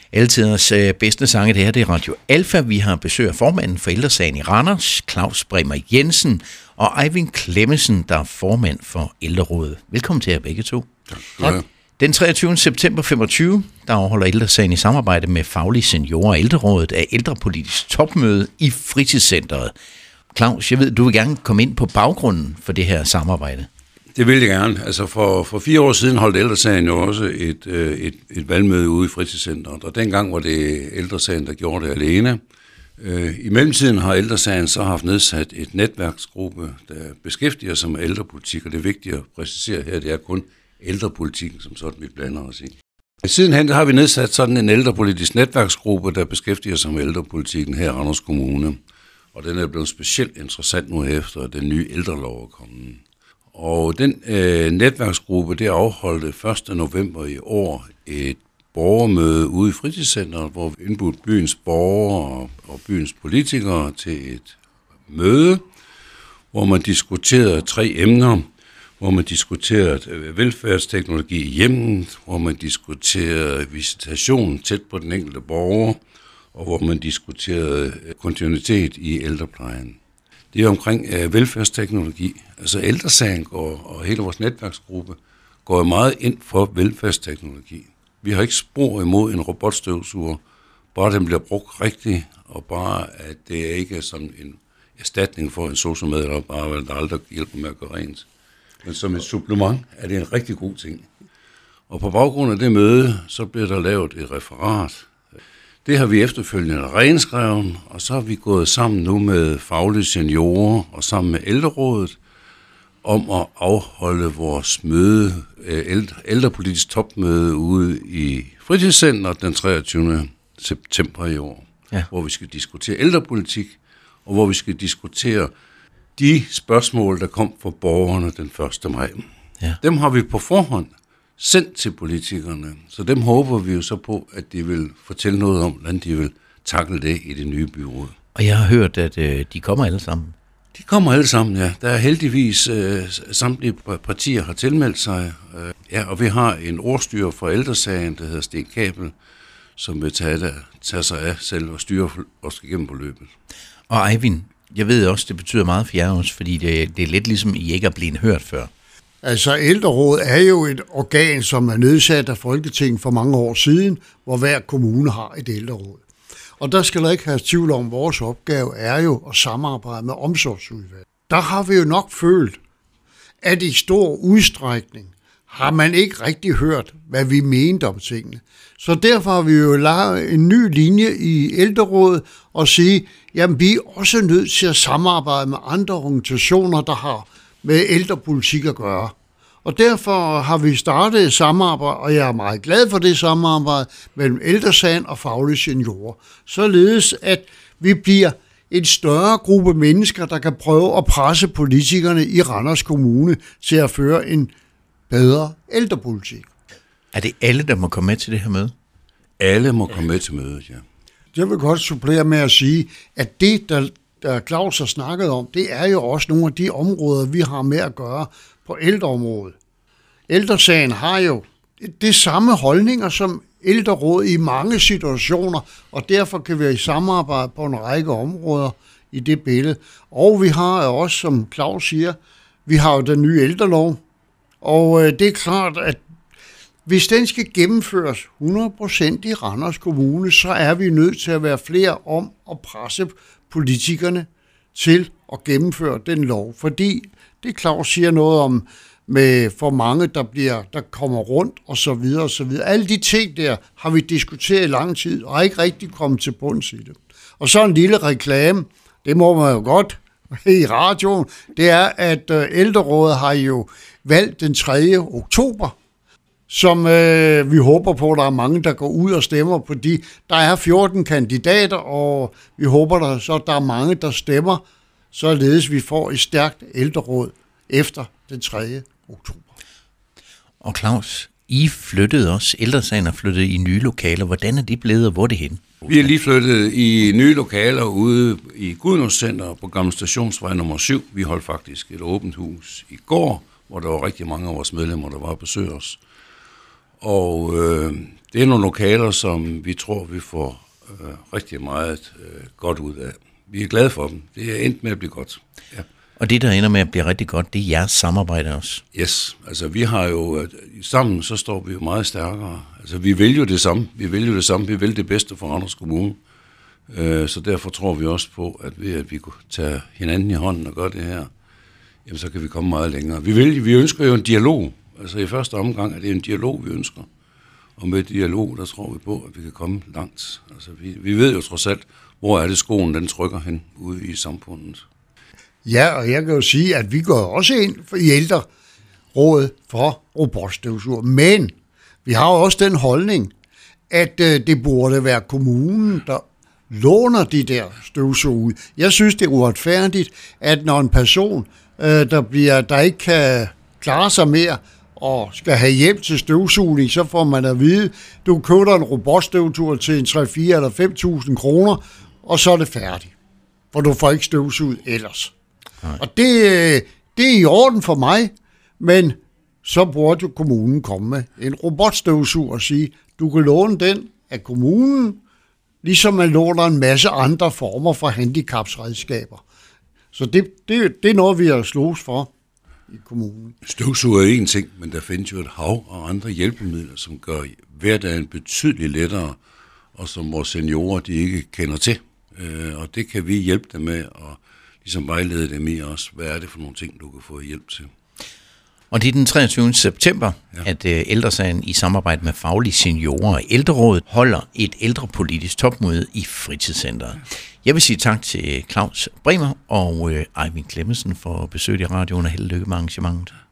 Altiders bedste sange, det her, det er Radio Alfa. Vi har besøg af formanden for Ældresagen i Randers, Claus Bremer Jensen, og Eivind Clemmensen, der er formand for Ældrerådet. Velkommen til jer begge to. Tak. Den 23. september 25, der afholder Ældresagen i samarbejde med Faglige Seniorer og Ældrerådet af ældrepolitisk topmøde i fritidscenteret. Claus, jeg ved, du vil gerne komme ind på baggrunden for det her samarbejde. Det vil jeg gerne. Altså for 4 år siden holdt Ældresagen jo også et valgmøde ude i fritidscenteret, og dengang var det Ældresagen, der gjorde det alene. I mellemtiden har Ældresagen så haft nedsat et netværksgruppe, der beskæftiger sig med ældrepolitik, og det er vigtigt at præcisere her, det er kun ældrepolitikken, som sådan vi blander os i. Sidenhen har vi nedsat sådan en ældrepolitisk netværksgruppe, der beskæftiger sig med ældrepolitikken her i Randers Kommune, og den er blevet specielt interessant nu efter, at den nye ældrelov er kommet. Og den netværksgruppe, det afholdte 1. november i år et borgermøde ude i fritidscenteret, hvor vi indbudte byens borgere og byens politikere til et møde, hvor man diskuterede 3 emner, hvor man diskuterede velfærdsteknologi i hjemmet, hvor man diskuterede visitation tæt på den enkelte borger, og hvor man diskuterede kontinuitet i ældreplejen. Det er omkring velfærdsteknologi. Altså Ældresagen og hele vores netværksgruppe går meget ind for velfærdsteknologi. Vi har ikke spor imod en robotstøvsuger, bare den bliver brugt rigtigt, og bare at det ikke er som en erstatning for en sosu-medarbejder, der aldrig hjælper med at gøre rent. Men som et supplement er det en rigtig god ting. Og på baggrund af det møde, så bliver der lavet et referat. Det har vi efterfølgende renskrevet, og så har vi gået sammen nu med Faglige Seniorer og sammen med Ældrerådet om at afholde vores møde, ældrepolitisk topmøde ude i fritidscenteret den 23. september i år, hvor vi skal diskutere ældrepolitik, og hvor vi skal diskutere de spørgsmål, der kom fra borgerne den 1. maj. Ja. Dem har vi på forhånd sendt til politikerne, så dem håber vi jo så på, at de vil fortælle noget om, hvordan de vil takle det i det nye byråd. Og jeg har hørt, at de kommer alle sammen. De kommer alle sammen, ja. Der er heldigvis samtlige partier har tilmeldt sig, og vi har en ordstyrer for Ældresagen, der hedder Sten Kabel, som vil tage sig af selv og styre os igennem på løbet. Og Eivind, jeg ved også, det betyder meget for jer også, fordi det er lidt ligesom, I ikke er blevet hørt før. Altså Ældrerådet er jo et organ, som er nedsat af Folketinget for mange år siden, hvor hver kommune har et ældreråd. Og der skal der ikke have tvivl om, vores opgave er jo at samarbejde med omsorgsudvalget. Der har vi jo nok følt, at i stor udstrækning har man ikke rigtig hørt, hvad vi mente om tingene. Så derfor har vi jo lavet en ny linje i Ældrerådet og sige, jamen vi er også nødt til at samarbejde med andre organisationer, der har med ældrepolitik at gøre. Og derfor har vi startet et samarbejde, og jeg er meget glad for det samarbejde mellem Ældresagen og Faglige Seniorer, således at vi bliver en større gruppe mennesker, der kan prøve at presse politikerne i Randers Kommune til at føre en bedre ældrepolitik. Er det alle, der må komme med til det her møde? Alle må komme med til mødet, ja. Jeg vil godt supplere med at sige, at det, der Claus har snakket om, det er jo også nogle af de områder, vi har med at gøre på ældreområdet. Ældresagen har jo det samme holdninger som Ældreråd i mange situationer, og derfor kan vi samarbejde på en række områder i det billede. Og vi har også, som Claus siger, vi har jo den nye ældrelov, og det er klart, at hvis den skal gennemføres 100% i Randers Kommune, så er vi nødt til at være flere om at presse politikerne til at gennemføre den lov. Fordi det Claus siger noget om, med for mange, der kommer rundt og så videre og så videre. Alle de ting der har vi diskuteret i lang tid, og har ikke rigtig kommet til bunds i det. Og så en lille reklame, det må man jo godt i radioen, det er, at Ældrerådet har jo valgt den 3. oktober, som vi håber på, at der er mange, der går ud og stemmer på de. Der er 14 kandidater, og vi håber, at der er mange, der stemmer, således vi får et stærkt ældreråd efter den 3. oktober. Og Claus, I flyttede også, Ældresagen er flyttet i nye lokaler. Hvordan er de blevet, og hvor er det henne? Vi er lige flyttet i nye lokaler ude i Gudnås Center på Gamle Stationsvej nummer 7. Vi holdt faktisk et åbent hus i går, hvor der var rigtig mange af vores medlemmer, der var at besøge os. Og det er nogle lokaler, som vi tror, vi får rigtig meget godt ud af. Vi er glade for dem. Det er endt med at blive godt. Ja. Og det, der ender med at blive rigtig godt, det er jeres samarbejde også. Yes, altså vi har jo, sammen så står vi jo meget stærkere. Altså vi vil jo det samme. Vi vil det bedste for Randers Kommune. Så derfor tror vi også på, at ved at vi kunne tage hinanden i hånden og gøre det her, jamen så kan vi komme meget længere. Vi ønsker jo en dialog. Altså i første omgang er det en dialog, vi ønsker. Og med dialog, der tror vi på, at vi kan komme langt. Altså vi ved jo trods alt, hvor er det skoen, den trykker hen ude i samfundet. Ja, og jeg kan jo sige, at vi går også ind i ældrerådet for robotstøvsuger. Men vi har jo også den holdning, at det burde være kommunen, der låner de der støvsuger ud. Jeg synes, det er uretfærdigt, at når en person, der ikke kan klare sig mere, og skal have hjælp til støvsugning, så får man at vide, du køber en robotstøvsuger til en 3, 4 eller 5.000 kroner, og så er det færdigt. For du får ikke støvsuget ellers. Nej. Og det er i orden for mig, men så burde jo kommunen komme med en robotstøvsuger og sige, du kan låne den af kommunen, ligesom man låner en masse andre former for handicapsredskaber. Så det er noget, vi har slås for i kommunen. Støvsuger er en ting, men der findes jo et hav og andre hjælpemidler, som gør hverdagen betydeligt lettere, og som vores seniorer de ikke kender til. Og det kan vi hjælpe dem med, og ligesom vejlede dem i også, hvad er det for nogle ting, du kan få hjælp til. Og det er den 23. september, at Ældresagen i samarbejde med Faglige Seniorer og Ældrerådet holder et ældrepolitisk topmøde i fritidscenteret. Jeg vil sige tak til Claus Bremer og Eivind Clemmensen for besøget i radioen, og held og lykke med arrangementet.